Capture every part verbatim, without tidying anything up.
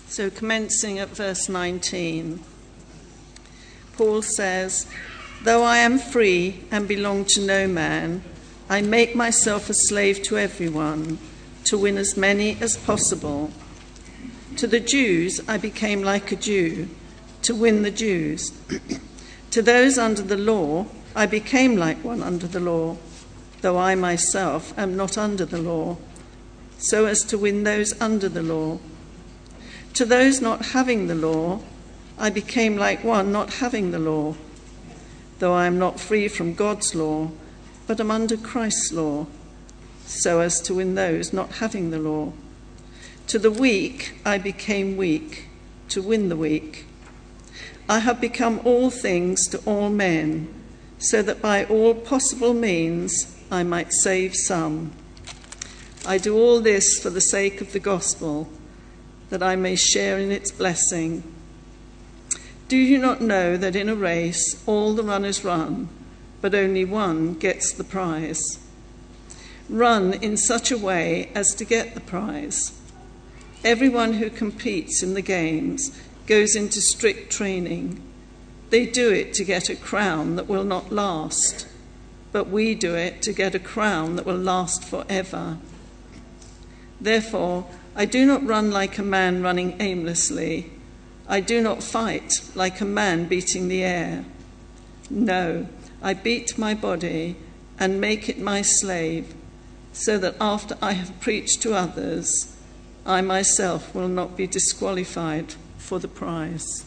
So commencing at verse nineteen, Paul says, "Though I am free and belong to no man, I make myself a slave to everyone, to win as many as possible. To the Jews I became like a Jew, to win the Jews. To those under the law I became like one under the law, though I myself am not under the law, so as to win those under the law. To those not having the law I became like one not having the law, though I am not free from God's law, but am under Christ's law, so as to win those not having the law. To the weak I became weak, to win the weak. I have become all things to all men, so that by all possible means I might save some. I do all this for the sake of the gospel, that I may share in its blessing. Do you not know that in a race all the runners run, but only one gets the prize? Run in such a way as to get the prize. Everyone who competes in the games goes into strict training. They do it to get a crown that will not last, but we do it to get a crown that will last forever. Therefore, I do not run like a man running aimlessly. I do not fight like a man beating the air. No, I beat my body and make it my slave, so that after I have preached to others, I myself will not be disqualified for the prize."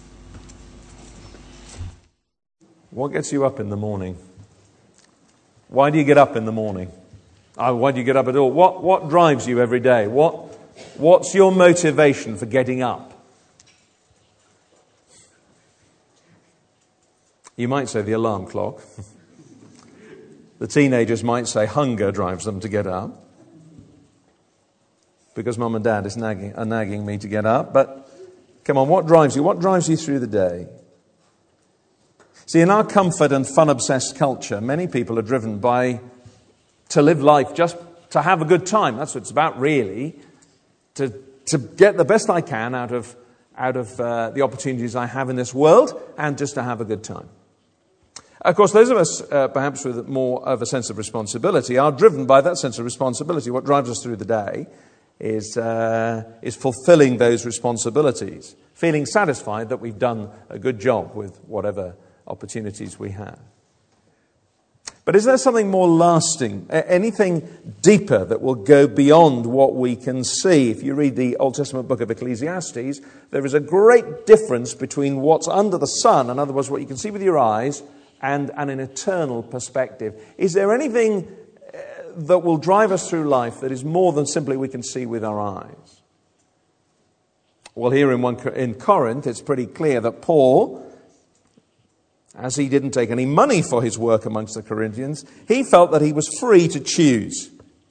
What gets you up in the morning? Why do you get up in the morning? Oh, why do you get up at all? What what drives you every day? What what's your motivation for getting up? You might say the alarm clock. The teenagers might say hunger drives them to get up, because mum and dad is nagging, are nagging me to get up. But come on, what drives you? What drives you through the day? See, in our comfort and fun-obsessed culture, many people are driven by to live life just to have a good time. That's what it's about, really. To to get the best I can out of out of uh, the opportunities I have in this world, and just to have a good time. Of course, those of us, uh, perhaps with more of a sense of responsibility, are driven by that sense of responsibility. What drives us through the day is uh, is fulfilling those responsibilities, feeling satisfied that we've done a good job with whatever opportunities we have. But is there something more lasting, anything deeper that will go beyond what we can see? If you read the Old Testament book of Ecclesiastes, there is a great difference between what's under the sun, in other words, what you can see with your eyes, and, and an eternal perspective. Is there anything that will drive us through life that is more than simply we can see with our eyes? Well, here in, one, in Corinth, it's pretty clear that Paul, as he didn't take any money for his work amongst the Corinthians, he felt that he was free to choose.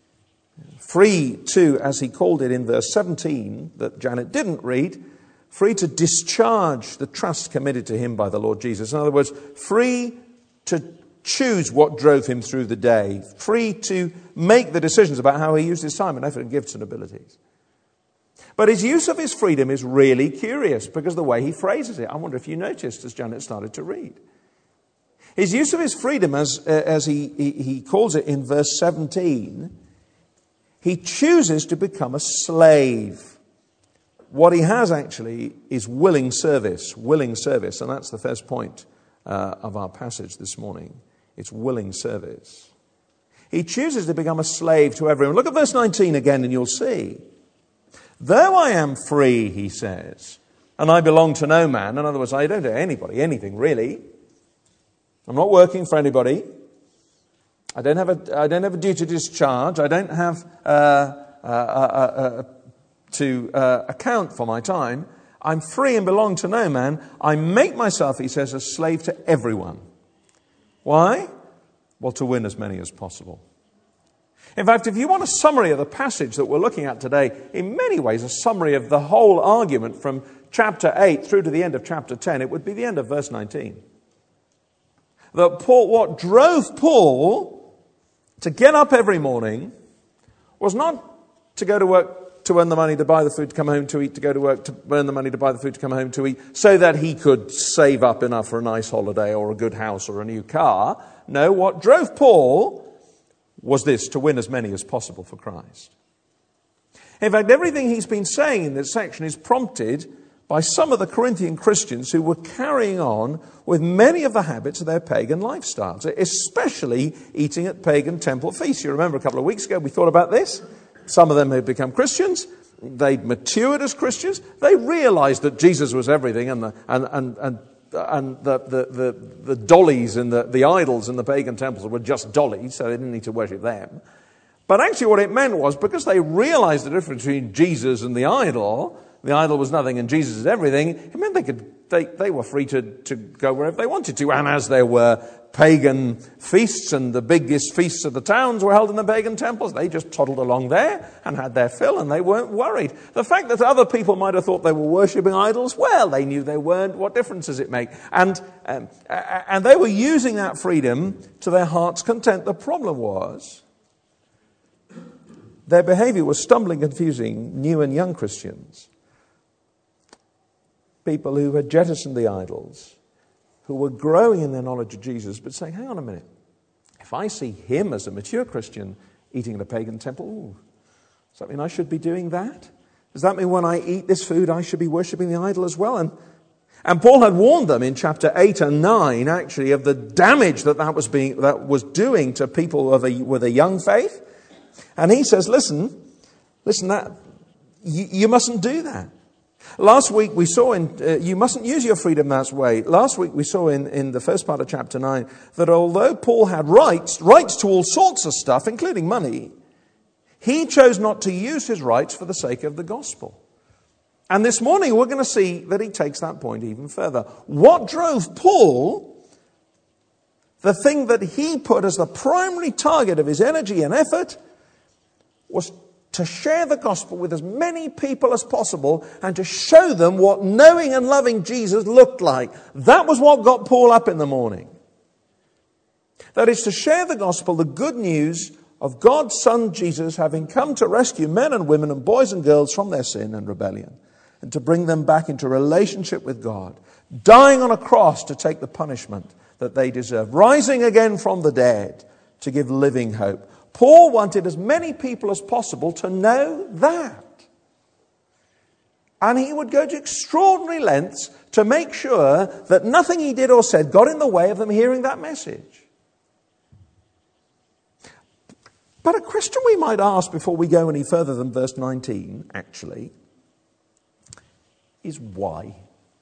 Free to, as he called it in verse seventeen, that Janet didn't read, free to discharge the trust committed to him by the Lord Jesus. In other words, free to choose what drove him through the day. Free to make the decisions about how he used his time and effort and gifts and abilities. But his use of his freedom is really curious because the way he phrases it. I wonder if you noticed as Janet started to read. His use of his freedom, as, uh, as he, he, he calls it in verse seventeen, he chooses to become a slave. What he has actually is willing service, willing service. And that's the first point uh, of our passage this morning. It's willing service. He chooses to become a slave to everyone. Look at verse nineteen again and you'll see. Though I am free, he says, and I belong to no man. In other words, I don't owe anybody anything, really. I'm not working for anybody. I don't have a, I don't have a duty to discharge. I don't have uh, uh, uh, uh, to uh, account for my time. I'm free and belong to no man. I make myself, he says, a slave to everyone. Why? Well, to win as many as possible. In fact, if you want a summary of the passage that we're looking at today, in many ways a summary of the whole argument from chapter eight through to the end of chapter ten, it would be the end of verse nineteen. That Paul, what drove Paul to get up every morning was not to go to work to earn the money to buy the food to come home to eat, to go to work, to earn the money to buy the food to come home to eat, so that he could save up enough for a nice holiday or a good house or a new car. No, what drove Paul was this: to win as many as possible for Christ. In fact, everything he's been saying in this section is prompted by some of the Corinthian Christians who were carrying on with many of the habits of their pagan lifestyles, especially eating at pagan temple feasts. You remember a couple of weeks ago we thought about this. Some of them had become Christians. They'd matured as Christians. They realized that Jesus was everything, and the and and and, and the, the, the, the dollies and the, the idols in the pagan temples were just dollies, so they didn't need to worship them. But actually what it meant was, because they realized the difference between Jesus and the idol, the idol was nothing and Jesus is everything, it meant they could they, they were free to, to go wherever they wanted to. And as there were pagan feasts, and the biggest feasts of the towns were held in the pagan temples, they just toddled along there and had their fill, and they weren't worried. The fact that other people might have thought they were worshipping idols, well, they knew they weren't. What difference does it make? And um, and they were using that freedom to their heart's content. The problem was their behavior was stumbling, confusing new and young Christians. People who had jettisoned the idols, who were growing in their knowledge of Jesus, but saying, hang on a minute, if I see him as a mature Christian eating in a pagan temple, ooh, does that mean I should be doing that? Does that mean when I eat this food, I should be worshipping the idol as well? And, and Paul had warned them in chapter eight and nine, actually, of the damage that that was being that was doing to people with a, with a young faith. And he says, listen, listen, that you, you mustn't do that. Last week we saw in, uh, you mustn't use your freedom that way. Last week we saw in, in the first part of chapter nine that although Paul had rights, rights to all sorts of stuff, including money, he chose not to use his rights for the sake of the gospel. And this morning we're going to see that he takes that point even further. What drove Paul, the thing that he put as the primary target of his energy and effort, was to share the gospel with as many people as possible and to show them what knowing and loving Jesus looked like. That was what got Paul up in the morning. That is to share the gospel, the good news of God's Son Jesus having come to rescue men and women and boys and girls from their sin and rebellion, and to bring them back into relationship with God, dying on a cross to take the punishment that they deserve, rising again from the dead to give living hope. Paul wanted as many people as possible to know that. And he would go to extraordinary lengths to make sure that nothing he did or said got in the way of them hearing that message. But a question we might ask before we go any further than verse nineteen, actually, is why?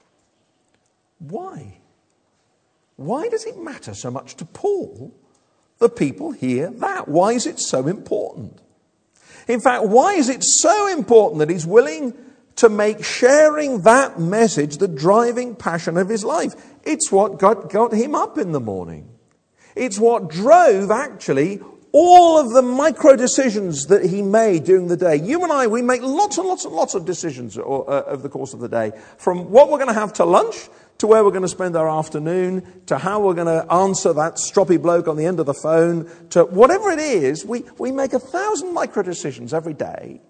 Why? Why does it matter so much to Paul the people hear that? Why is it so important? In fact, why is it so important that he's willing to make sharing that message the driving passion of his life? It's what got, got him up in the morning. It's what drove, actually, all of the micro decisions that he made during the day. You and I, we make lots and lots and lots of decisions uh, over the course of the day. From what we're going to have to lunch, to where we're going to spend our afternoon, to how we're going to answer that stroppy bloke on the end of the phone, to whatever it is, we, we make a thousand micro decisions every day.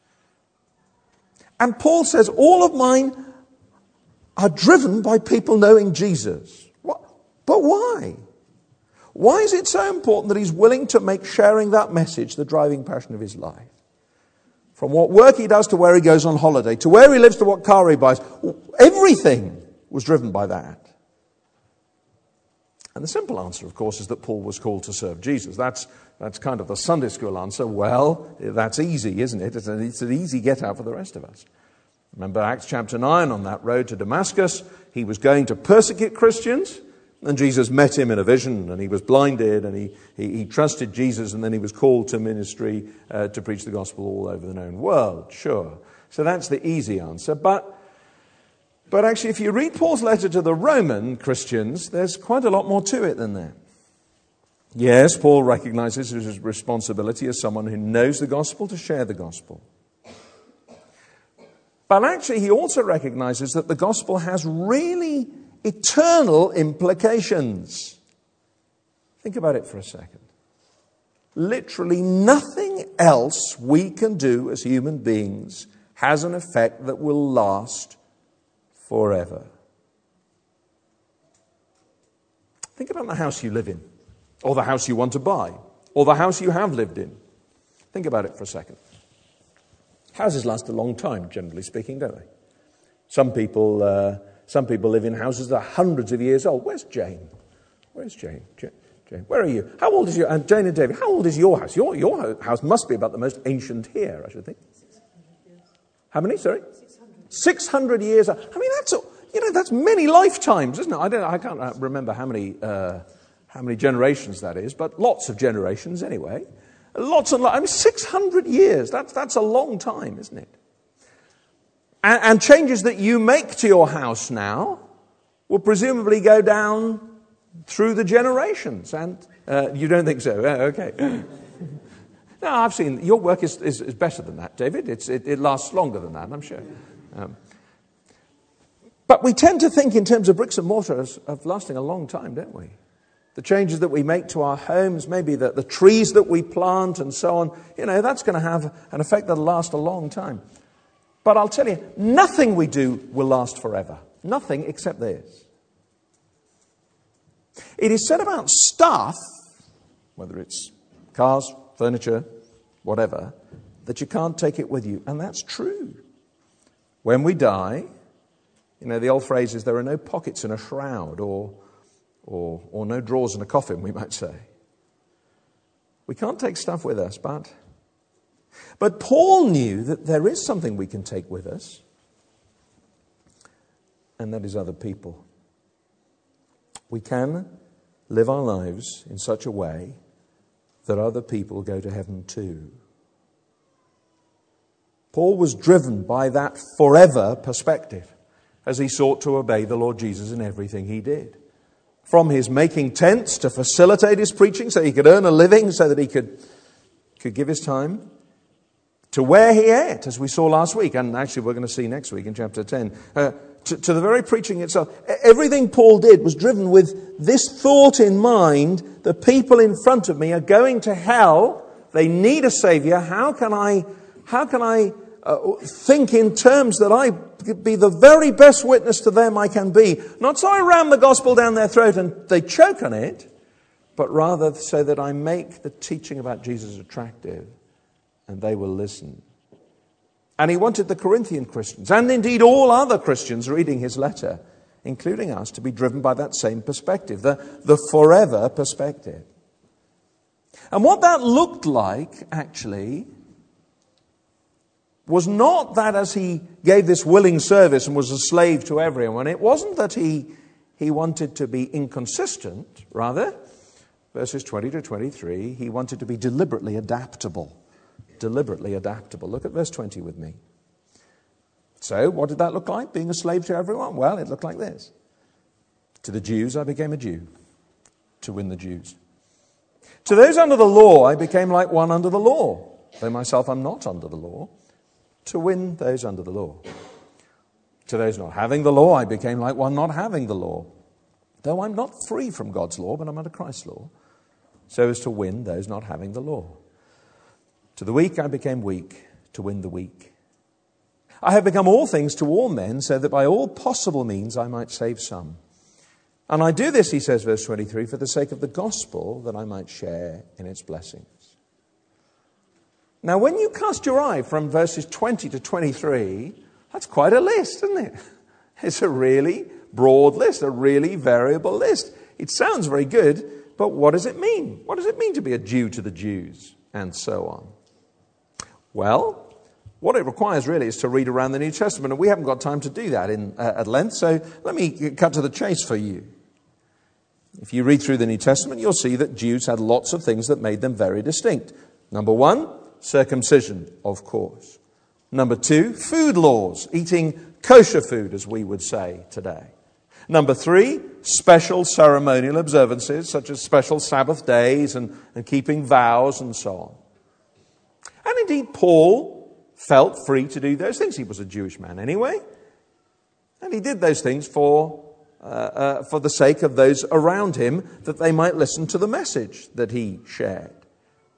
And Paul says, all of mine are driven by people knowing Jesus. What? But why? Why is it so important that he's willing to make sharing that message the driving passion of his life? From what work he does to where he goes on holiday, to where he lives to what car he buys, everything was driven by that. And the simple answer, of course, is that Paul was called to serve Jesus. That's that's kind of the Sunday school answer. Well, that's easy, isn't it? It's an, it's an easy get out for the rest of us. Remember Acts chapter nine, on that road to Damascus, he was going to persecute Christians, and Jesus met him in a vision, and he was blinded, and he, he, he trusted Jesus, and then he was called to ministry uh, to preach the gospel all over the known world. Sure. So that's the easy answer. But But actually, if you read Paul's letter to the Roman Christians, there's quite a lot more to it than that. Yes, Paul recognizes his responsibility as someone who knows the gospel to share the gospel. But actually, he also recognizes that the gospel has really eternal implications. Think about it for a second. literally nothing else we can do as human beings has an effect that will last forever. Think about the house you live in, or the house you want to buy, or the house you have lived in. Think about it for a second. Houses last a long time, generally speaking, don't they? Some people, uh, some people live in houses that are hundreds of years old. Where's Jane? Where's Jane? Jane? Jane, where are you? How old is your, and Jane and David, how old is your house? Your, your house must be about the most ancient here, I should think. How many, sorry? six hundred years. I mean, that's, you know, that's many lifetimes, isn't it? I don't, I can't remember how many, uh, how many generations that is, but lots of generations anyway. Lots and lots. I mean, six hundred years. That's, that's a long time, isn't it? And, and changes that you make to your house now will presumably go down through the generations. And uh, you don't think so? Oh, okay. No, I've seen your work is, is, is better than that, David. It's, it, it lasts longer than that, I'm sure. Um, but we tend to think in terms of bricks and mortar as, of lasting a long time, don't we? The changes that we make to our homes, maybe the, the trees that we plant and so on, you know, that's going to have an effect that'll last a long time. But I'll tell you, nothing we do will last forever. Nothing except this. It is said about stuff, whether it's cars, furniture, whatever, that you can't take it with you. And that's true. When we die, you know, the old phrase is there are no pockets in a shroud or, or, or no drawers in a coffin, we might say. We can't take stuff with us, but, but Paul knew that there is something we can take with us, and that is other people. We can live our lives in such a way that other people go to heaven too. Paul was driven by that forever perspective as he sought to obey the Lord Jesus in everything he did. From his making tents to facilitate his preaching so he could earn a living, so that he could, could give his time, to where he ate, as we saw last week, and actually we're going to see next week in chapter ten, uh, to, to the very preaching itself. Everything Paul did was driven with this thought in mind: the people in front of me are going to hell. They need a Savior. How can I, how can I uh, think in terms that I be the very best witness to them I can be? Not so I ram the gospel down their throat and they choke on it, but rather so that I make the teaching about Jesus attractive and they will listen. And he wanted the Corinthian Christians, and indeed all other Christians reading his letter, including us, to be driven by that same perspective, the, the forever perspective. And what that looked like, actually, was not that as he gave this willing service and was a slave to everyone, it wasn't that he, he wanted to be inconsistent. Rather, verses twenty to twenty-three, he wanted to be deliberately adaptable. Deliberately adaptable. Look at verse twenty with me. So, what did that look like, being a slave to everyone? Well, it looked like this. To the Jews, I became a Jew to win the Jews. To those under the law, I became like one under the law, though myself I'm not under the law, to win those under the law. To those not having the law, I became like one not having the law, though I'm not free from God's law, but I'm under Christ's law, so as to win those not having the law. To the weak I became weak, to win the weak. I have become all things to all men, so that by all possible means I might save some. And I do this, he says, verse twenty-three, for the sake of the gospel, that I might share in its blessings. Now, when you cast your eye from verses twenty to twenty-three, that's quite a list, isn't it? It's a really broad list, a really variable list. It sounds very good, but what does it mean? What does it mean to be a Jew to the Jews, and so on? Well, what it requires really is to read around the New Testament, and we haven't got time to do that in, uh, at length, so let me cut to the chase for you. If you read through the New Testament, you'll see that Jews had lots of things that made them very distinct. Number one, circumcision, of course. Number two, food laws, eating kosher food, as we would say today. Number three, special ceremonial observances, such as special Sabbath days and, and keeping vows and so on. And indeed, Paul felt free to do those things. He was a Jewish man anyway. And he did those things for, uh, uh, for the sake of those around him, that they might listen to the message that he shared.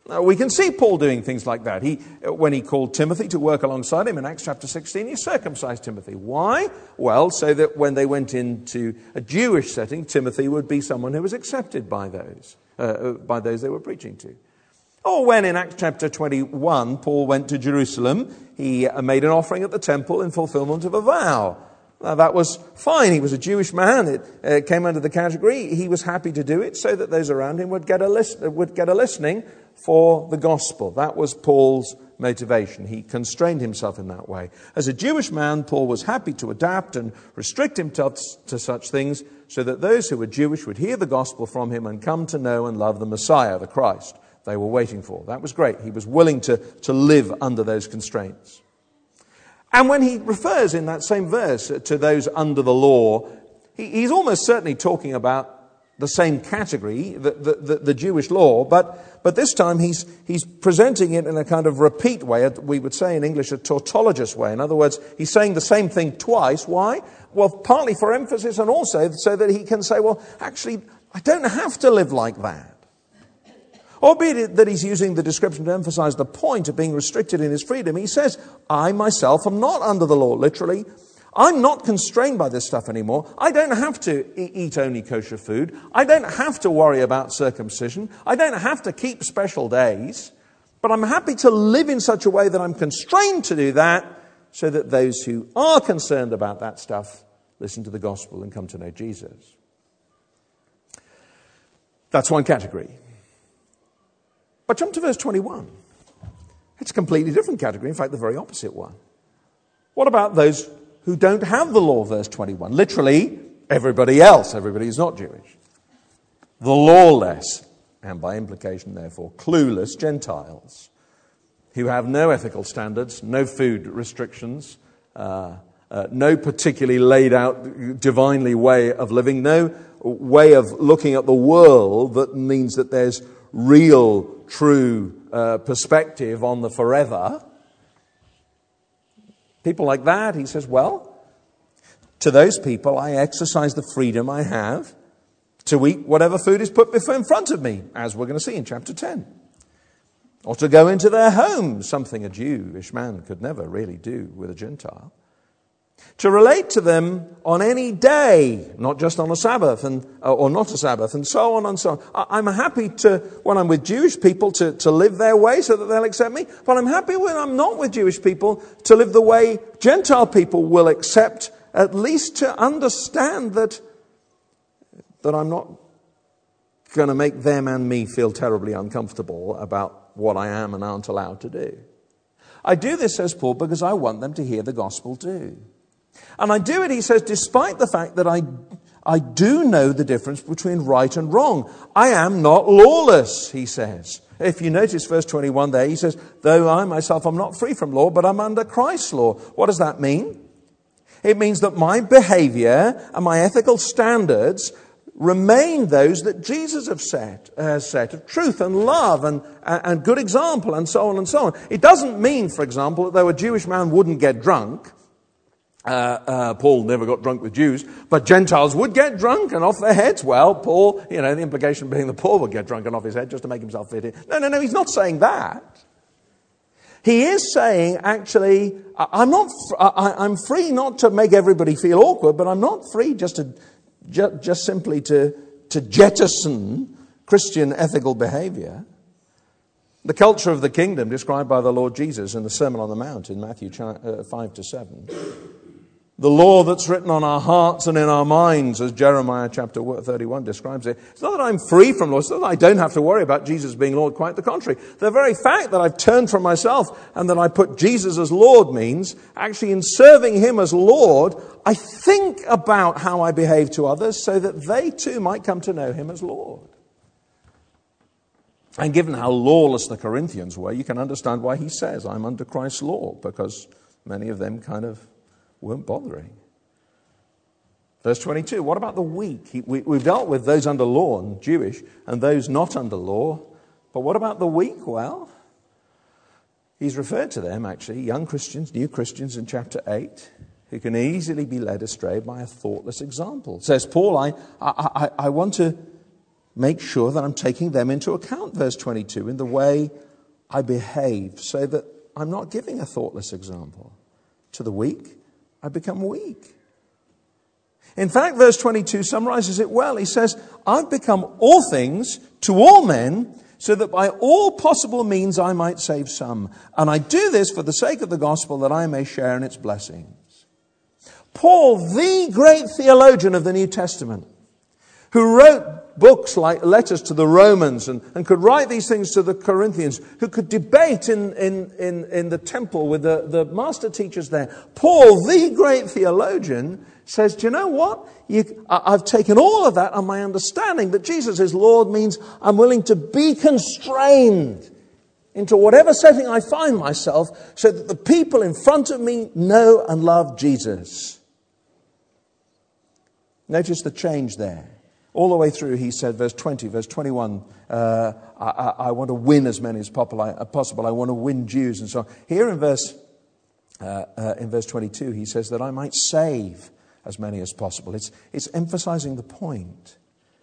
Now, we can see Paul doing things like that. He, when he called Timothy to work alongside him in Acts chapter sixteen, he circumcised Timothy. Why? Well, so that when they went into a Jewish setting, Timothy would be someone who was accepted by those, uh, by those they were preaching to. Or when in Acts chapter twenty-one, Paul went to Jerusalem, he made an offering at the temple in fulfillment of a vow. Now, that was fine. He was a Jewish man. It uh, came under the category. He was happy to do it so that those around him would get a listen, would get a listening for the gospel. That was Paul's motivation. He constrained himself in that way. As a Jewish man, Paul was happy to adapt and restrict himself to such things so that those who were Jewish would hear the gospel from him and come to know and love the Messiah, the Christ they were waiting for. That was great. He was willing to, to live under those constraints. And when he refers in that same verse to those under the law, he, he's almost certainly talking about the same category, the, the, the, the Jewish law, but, but this time he's, he's presenting it in a kind of repeat way, we would say in English a tautologous way. In other words, he's saying the same thing twice. Why? Well, partly for emphasis and also so that he can say, well, actually, I don't have to live like that. Albeit that he's using the description to emphasize the point of being restricted in his freedom, he says, I myself am not under the law, literally. I'm not constrained by this stuff anymore. I don't have to eat only kosher food. I don't have to worry about circumcision. I don't have to keep special days. But I'm happy to live in such a way that I'm constrained to do that so that those who are concerned about that stuff listen to the gospel and come to know Jesus. That's one category. But jump to verse twenty-one. It's a completely different category. In fact, the very opposite one. What about those who don't have the law, verse twenty-one? Literally, everybody else, everybody who's not Jewish. The lawless, and by implication, therefore, clueless Gentiles, who have no ethical standards, no food restrictions, uh, uh, no particularly laid out divinely way of living, no way of looking at the world that means that there's real, true uh, perspective on the forever. People like that, he says, well, to those people I exercise the freedom I have to eat whatever food is put before in front of me, as we're going to see in chapter ten. Or to go into their homes, something a Jewish man could never really do with a Gentile. To relate to them on any day, not just on a Sabbath and or not a Sabbath, and so on and so on. I'm happy to, when I'm with Jewish people, to, to live their way so that they'll accept me. But I'm happy when I'm not with Jewish people to live the way Gentile people will accept, at least to understand that, that I'm not going to make them and me feel terribly uncomfortable about what I am and aren't allowed to do. I do this, says Paul, because I want them to hear the gospel too. And I do it, he says, despite the fact that I, I do know the difference between right and wrong. I am not lawless, he says. If you notice verse twenty-one there, he says, though I myself am not free from law, but I'm under Christ's law. What does that mean? It means that my behavior and my ethical standards remain those that Jesus have set, has set of truth and love and, and good example and so on and so on. It doesn't mean, for example, that though a Jewish man wouldn't get drunk, Uh, uh, Paul never got drunk with Jews, but Gentiles would get drunk and off their heads. Well, Paul, you know, the implication being that Paul would get drunk and off his head just to make himself fit in. No, no, no, he's not saying that. He is saying, actually, I'm not, I, I'm free not to make everybody feel awkward, but I'm not free just to, just, just simply to, to jettison Christian ethical behavior. The culture of the kingdom described by the Lord Jesus in the Sermon on the Mount in Matthew five to seven. The law that's written on our hearts and in our minds, as Jeremiah chapter thirty-one describes it. It's not that I'm free from law. It's not that I don't have to worry about Jesus being Lord. Quite the contrary. The very fact that I've turned from myself and that I put Jesus as Lord means, actually in serving him as Lord, I think about how I behave to others so that they too might come to know him as Lord. And given how lawless the Corinthians were, you can understand why he says, I'm under Christ's law, because many of them kind of weren't bothering. Verse twenty-two, what about the weak? He, we, we've dealt with those under law and Jewish and those not under law. But what about the weak? Well, he's referred to them, actually, young Christians, new Christians in chapter eight, who can easily be led astray by a thoughtless example. Says Paul, I, I, I, I want to make sure that I'm taking them into account, verse twenty-two, in the way I behave, so that I'm not giving a thoughtless example. To the weak, I become weak. In fact, verse twenty-two summarizes it well. He says, I've become all things to all men, so that by all possible means I might save some. And I do this for the sake of the gospel, that I may share in its blessings. Paul, the great theologian of the New Testament, who wrote books like letters to the Romans and, and could write these things to the Corinthians, who could debate in, in, in, in the temple with the, the master teachers there. Paul, the great theologian, says, do you know what? You, I've taken all of that, and my understanding that Jesus is Lord means I'm willing to be constrained into whatever setting I find myself, so that the people in front of me know and love Jesus. Notice the change there. All the way through, he said, verse twenty, verse twenty-one, uh, I, I, I want to win as many as possible. I want to win Jews and so on. Here in verse, uh, uh, in verse twenty-two, he says that I might save as many as possible. It's, it's emphasizing the point.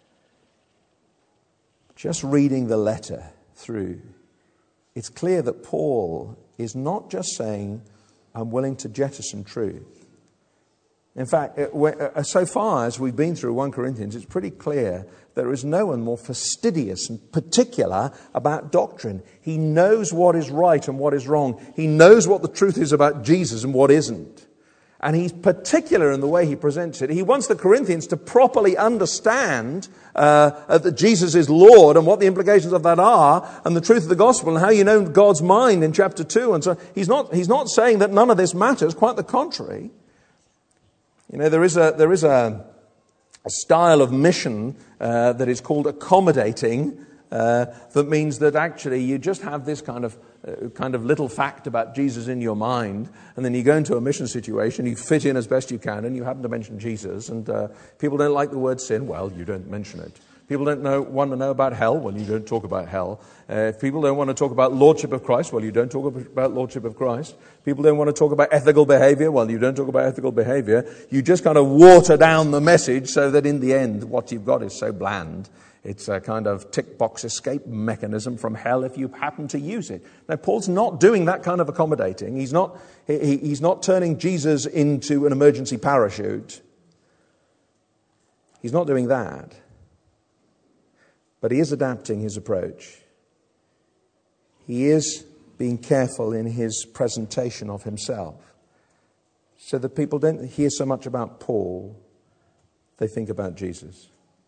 Just reading the letter through, it's clear that Paul is not just saying, I'm willing to jettison truth. In fact, so far as we've been through First Corinthians, it's pretty clear there is no one more fastidious and particular about doctrine. He knows what is right and what is wrong. He knows what the truth is about Jesus and what isn't. And he's particular in the way he presents it. He wants the Corinthians to properly understand uh, that Jesus is Lord and what the implications of that are, and the truth of the gospel and how you know God's mind in chapter two. And so he's not, he's not saying that none of this matters, quite the contrary. You know, there is a there is a, a style of mission uh, that is called accommodating, uh, that means that actually you just have this kind of uh, kind of little fact about Jesus in your mind, and then you go into a mission situation, you fit in as best you can, and you happen to mention Jesus, and uh, people don't like the word sin. Well, you don't mention it. People don't know, want to know about hell. Well, you don't talk about hell. Uh, if people don't want to talk about Lordship of Christ, well, you don't talk about Lordship of Christ. People don't want to talk about ethical behavior. Well, you don't talk about ethical behavior. You just kind of water down the message so that in the end, what you've got is so bland. It's a kind of tick box escape mechanism from hell if you happen to use it. Now, Paul's not doing that kind of accommodating. He's not, he, he's not turning Jesus into an emergency parachute. He's not doing that. But he is adapting his approach. He is being careful in his presentation of himself, so that people don't hear so much about Paul, they think about Jesus.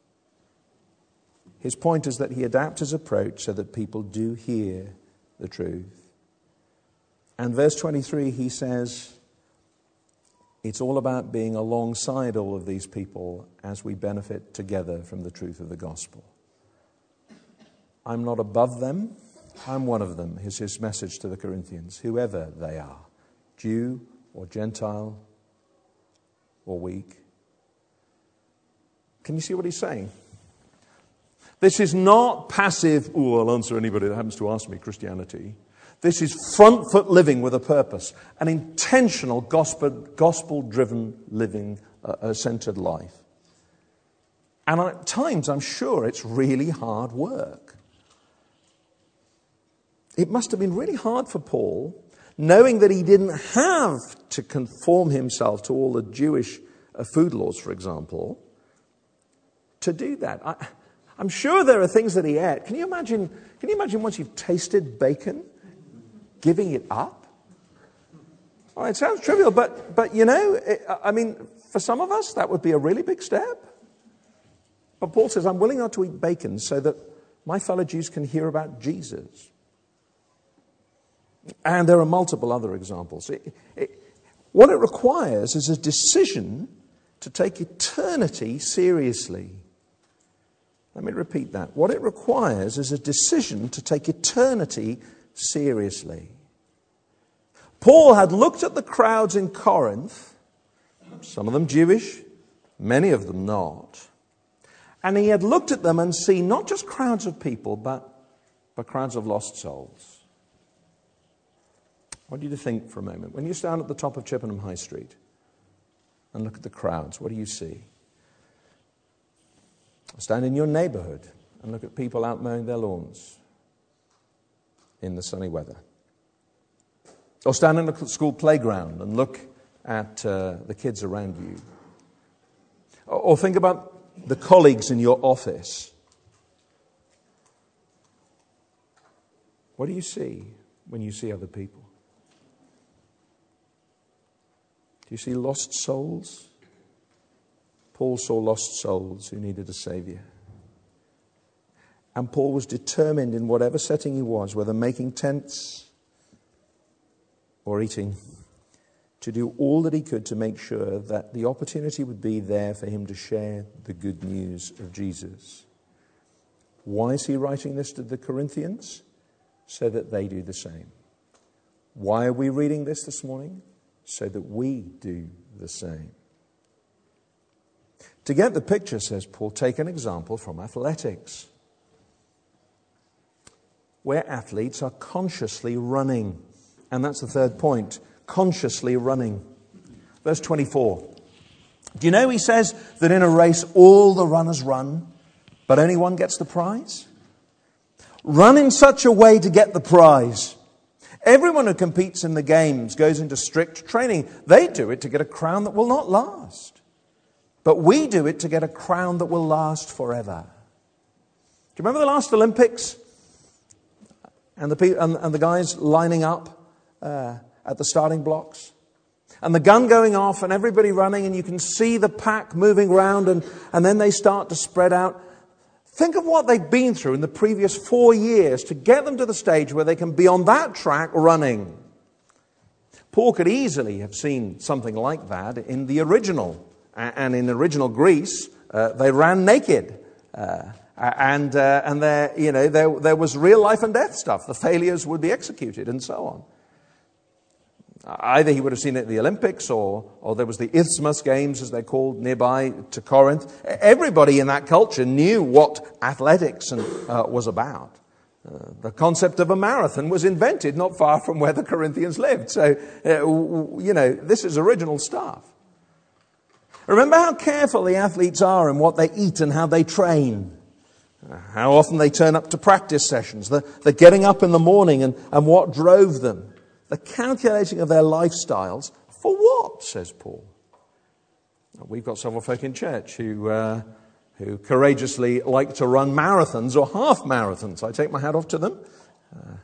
His point is that he adapts his approach so that people do hear the truth. And verse twenty-three, he says, it's all about being alongside all of these people as we benefit together from the truth of the gospel. I'm not above them, I'm one of them, is his message to the Corinthians, whoever they are, Jew or Gentile or weak. Can you see what he's saying? This is not passive, oh, I'll answer anybody that happens to ask me Christianity. This is front foot living with a purpose, an intentional gospel, gospel-driven living, uh, a centered life. And at times, I'm sure it's really hard work. It must have been really hard for Paul, knowing that he didn't have to conform himself to all the Jewish uh, food laws, for example, to do that. I, I'm sure there are things that he ate. Can you imagine? Can you imagine once you've tasted bacon, giving it up? Oh, it sounds trivial, but but you know, it, I mean, for some of us that would be a really big step. But Paul says, "I'm willing not to eat bacon so that my fellow Jews can hear about Jesus." And there are multiple other examples. It, it, what it requires is a decision to take eternity seriously. Let me repeat that. What it requires is a decision to take eternity seriously. Paul had looked at the crowds in Corinth, some of them Jewish, many of them not. And he had looked at them and seen not just crowds of people, but, but crowds of lost souls. I want you to think for a moment. When you stand at the top of Chippenham High Street and look at the crowds, what do you see? Stand in your neighbourhood and look at people out mowing their lawns in the sunny weather. Or stand in a school playground and look at uh, the kids around you. Or, or think about the colleagues in your office. What do you see when you see other people? Do you see lost souls? Paul saw lost souls who needed a Savior. And Paul was determined in whatever setting he was, whether making tents or eating, to do all that he could to make sure that the opportunity would be there for him to share the good news of Jesus. Why is he writing this to the Corinthians? So that they do the same. Why are we reading this this morning? So that we do the same. To get the picture, says Paul, take an example from athletics, where athletes are consciously running. And that's the third point, consciously running. Verse twenty-four. Do you know he says that in a race all the runners run, but only one gets the prize? Run in such a way to get the prize. Everyone who competes in the games goes into strict training. They do it to get a crown that will not last. But we do it to get a crown that will last forever. Do you remember the last Olympics? And the, pe- and, and the guys lining up uh, at the starting blocks? And the gun going off and everybody running, and you can see the pack moving around, and, and then they start to spread out. Think of what they've been through in the previous four years to get them to the stage where they can be on that track running. Paul could easily have seen something like that in the original. And in original Greece, uh, they ran naked. Uh, and uh, and there, you know, there, there was real life and death stuff. The failures would be executed and so on. Either he would have seen it at the Olympics, or, or there was the Isthmus Games, as they're called, nearby to Corinth. Everybody in that culture knew what athletics and, uh, was about. Uh, the concept of a marathon was invented not far from where the Corinthians lived. So, uh, you know, this is original stuff. Remember how careful the athletes are in what they eat and how they train. Uh, how often they turn up to practice sessions. The, the getting up in the morning and, and what drove them. The calculating of their lifestyles. For what, says Paul? We've got several folk in church who uh, who courageously like to run marathons or half marathons. I take my hat off to them. Uh,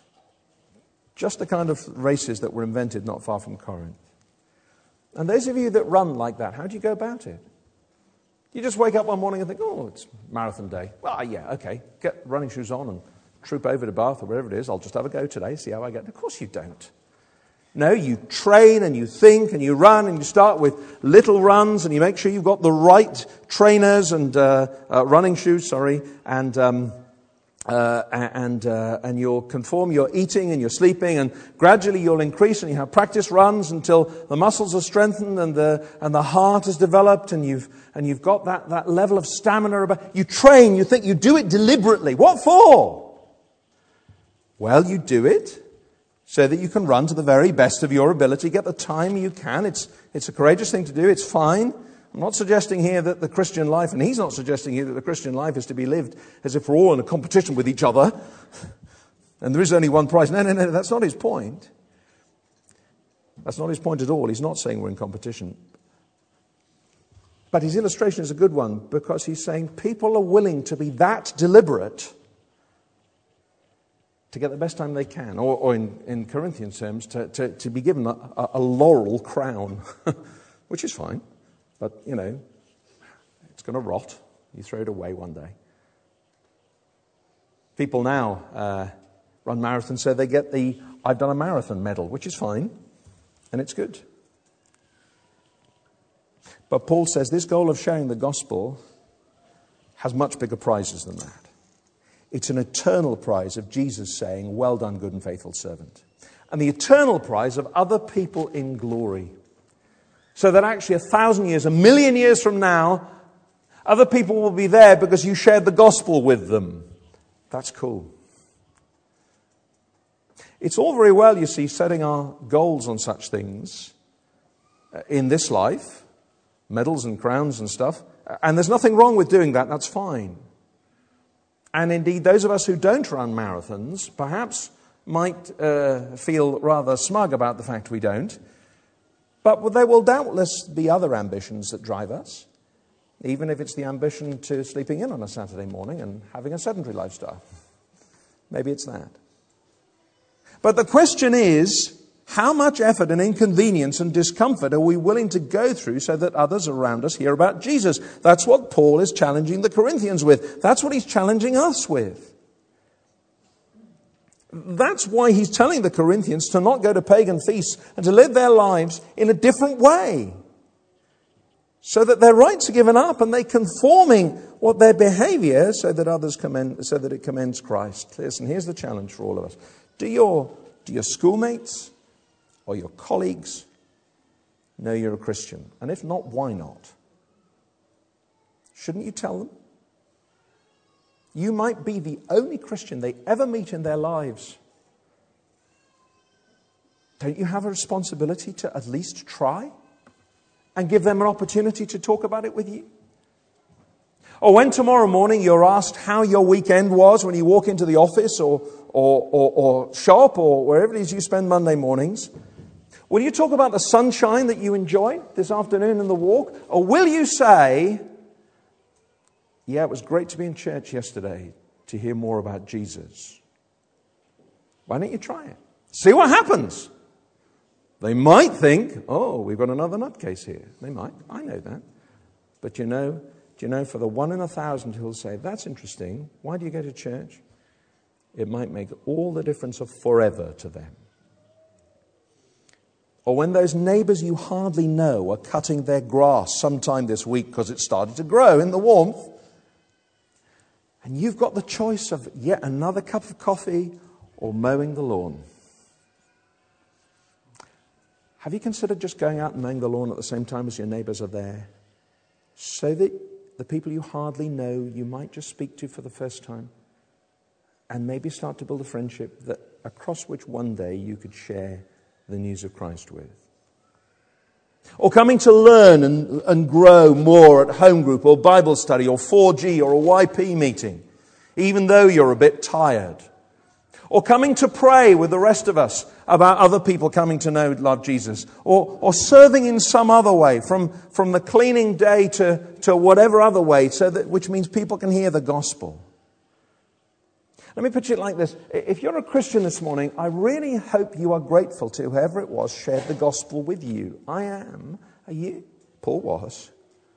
just the kind of races that were invented not far from Corinth. And those of you that run like that, how do you go about it? You just wake up one morning and think, oh, it's marathon day. Well, yeah, okay, get running shoes on and troop over to Bath or wherever it is. I'll just have a go today, see how I get. Of course you don't. No, you train and you think and you run, and you start with little runs, and you make sure you've got the right trainers and uh, uh, running shoes, sorry, and um, uh, and uh, and you'll conform your eating and your sleeping, and gradually you'll increase, and you have practice runs until the muscles are strengthened and the and the heart is developed, and you've and you've got that, that level of stamina. About you train, you think, you do it deliberately. What for? Well, you do it so that you can run to the very best of your ability, get the time you can. It's it's a courageous thing to do. It's fine. I'm not suggesting here that the Christian life, and he's not suggesting here that the Christian life is to be lived as if we're all in a competition with each other and there is only one prize. No, no, no, that's not his point. That's not his point at all. He's not saying we're in competition. But his illustration is a good one, because he's saying people are willing to be that deliberate to get the best time they can, or, or in, in Corinthian terms, to, to, to be given a, a laurel crown, which is fine, but, you know, it's going to rot. You throw it away one day. People now uh, run marathons so they get the I've done a marathon medal, which is fine, and it's good. But Paul says this goal of sharing the gospel has much bigger prizes than that. It's an eternal prize of Jesus saying, well done, good and faithful servant. And the eternal prize of other people in glory. So that actually a thousand years, a million years from now, other people will be there because you shared the gospel with them. That's cool. It's all very well, you see, setting our goals on such things in this life, medals and crowns and stuff. And there's nothing wrong with doing that. That's fine. And indeed, those of us who don't run marathons perhaps might uh, feel rather smug about the fact we don't. But there will doubtless be other ambitions that drive us, even if it's the ambition to sleeping in on a Saturday morning and having a sedentary lifestyle. Maybe it's that. But the question is, how much effort and inconvenience and discomfort are we willing to go through so that others around us hear about Jesus? That's what Paul is challenging the Corinthians with. That's what he's challenging us with. That's why he's telling the Corinthians to not go to pagan feasts and to live their lives in a different way, so that their rights are given up and they're conforming what their behavior so that others commend, so that it commends Christ. Listen, here's the challenge for all of us. Do your, do your schoolmates or your colleagues know you're a Christian? And if not, why not? Shouldn't you tell them? You might be the only Christian they ever meet in their lives. Don't you have a responsibility to at least try and give them an opportunity to talk about it with you? Or when tomorrow morning you're asked how your weekend was when you walk into the office or, or, or, or shop or wherever it is you spend Monday mornings, will you talk about the sunshine that you enjoyed this afternoon in the walk? Or will you say, yeah, it was great to be in church yesterday to hear more about Jesus? Why don't you try it? See what happens. They might think, oh, we've got another nutcase here. They might. I know that. But you know, do you know, for the one in a thousand who'll say, that's interesting, why do you go to church? It might make all the difference of forever to them. Or when those neighbours you hardly know are cutting their grass sometime this week because it started to grow in the warmth, and you've got the choice of yet another cup of coffee or mowing the lawn. Have you considered just going out and mowing the lawn at the same time as your neighbours are there, so that the people you hardly know you might just speak to for the first time and maybe start to build a friendship that across which one day you could share the news of Christ with? Or coming to learn and, and grow more at home group or Bible study or four G or a Y P meeting, even though you're a bit tired. Or coming to pray with the rest of us about other people coming to know love Jesus. Or, or serving in some other way, from, from the cleaning day to, to whatever other way, so that, which means people can hear the gospel. Let me put it like this. If you're a Christian this morning, I really hope you are grateful to whoever it was shared the gospel with you. I am. Are you? Paul was.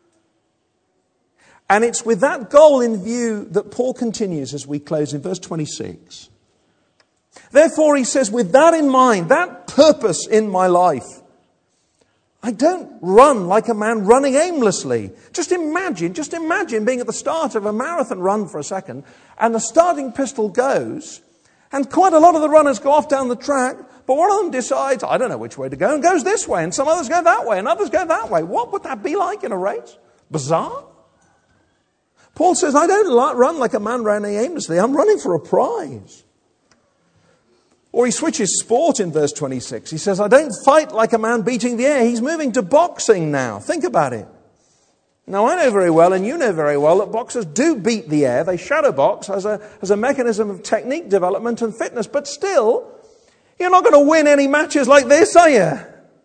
And it's with that goal in view that Paul continues as we close in verse twenty-six. Therefore, he says, with that in mind, that purpose in my life, I don't run like a man running aimlessly. Just imagine, just imagine being at the start of a marathon run for a second, and the starting pistol goes, and quite a lot of the runners go off down the track, but one of them decides, I don't know which way to go, and goes this way, and some others go that way, and others go that way. What would that be like in a race? Bizarre? Paul says, I don't run like a man running aimlessly. I'm running for a prize. Or he switches sport in verse twenty-six. He says, I don't fight like a man beating the air. He's moving to boxing now. Think about it. Now, I know very well, and you know very well, that boxers do beat the air. They shadow box as a, as a mechanism of technique development and fitness. But still, you're not going to win any matches like this, are you?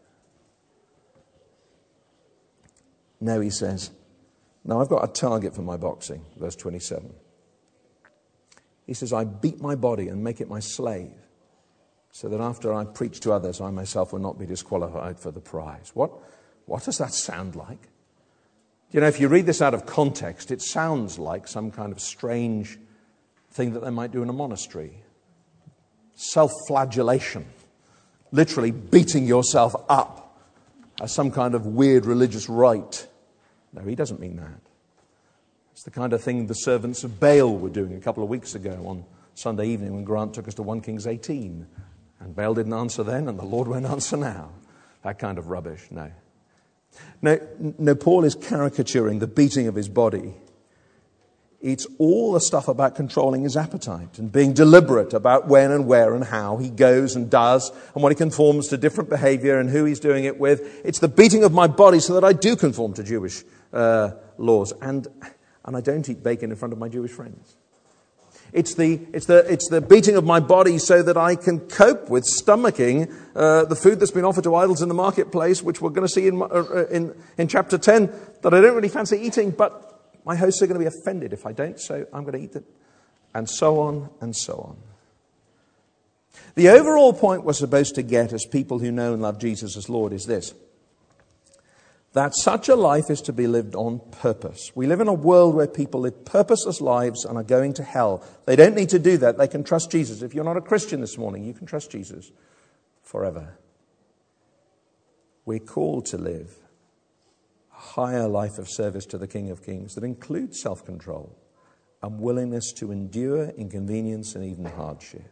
No, he says. Now, I've got a target for my boxing. Verse twenty-seven. He says, I beat my body and make it my slave, so that after I preach to others, I myself will not be disqualified for the prize. What, what does that sound like? You know, if you read this out of context, it sounds like some kind of strange thing that they might do in a monastery. Self-flagellation. Literally beating yourself up as some kind of weird religious rite. No, he doesn't mean that. It's the kind of thing the servants of Baal were doing a couple of weeks ago on Sunday evening when Grant took us to First Kings eighteen. And Baal didn't answer then, and the Lord won't answer now. That kind of rubbish, no. No, no, Paul is caricaturing the beating of his body. It's all the stuff about controlling his appetite and being deliberate about when and where and how he goes and does and when he conforms to different behavior and who he's doing it with. It's the beating of my body so that I do conform to Jewish uh, laws. And, and I don't eat bacon in front of my Jewish friends. It's the, it's the, it's the beating of my body so that I can cope with stomaching uh, the food that's been offered to idols in the marketplace, which we're going to see in, uh, in, in chapter ten, that I don't really fancy eating, but my hosts are going to be offended if I don't, so I'm going to eat it. And so on and so on. The overall point we're supposed to get as people who know and love Jesus as Lord is this: that such a life is to be lived on purpose. We live in a world where people live purposeless lives and are going to hell. They don't need to do that. They can trust Jesus. If you're not a Christian this morning, you can trust Jesus forever. We're called to live a higher life of service to the King of Kings that includes self-control and willingness to endure inconvenience and even hardship.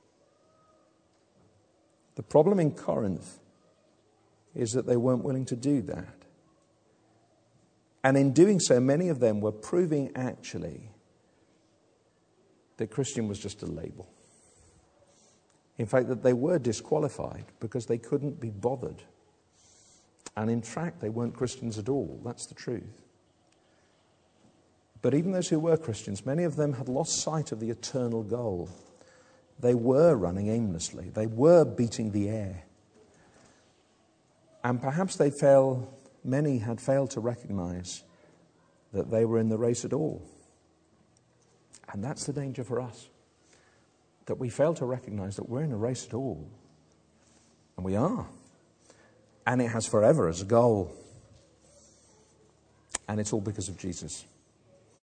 The problem in Corinth is that they weren't willing to do that. And in doing so, many of them were proving actually that Christian was just a label. In fact, that they were disqualified because they couldn't be bothered. And in fact, they weren't Christians at all. That's the truth. But even those who were Christians, many of them had lost sight of the eternal goal. They were running aimlessly. They were beating the air. And perhaps they failed, many had failed to recognize that they were in the race at all. And that's the danger for us, that we fail to recognize that we're in a race at all. And we are. And it has forever as a goal. And it's all because of Jesus.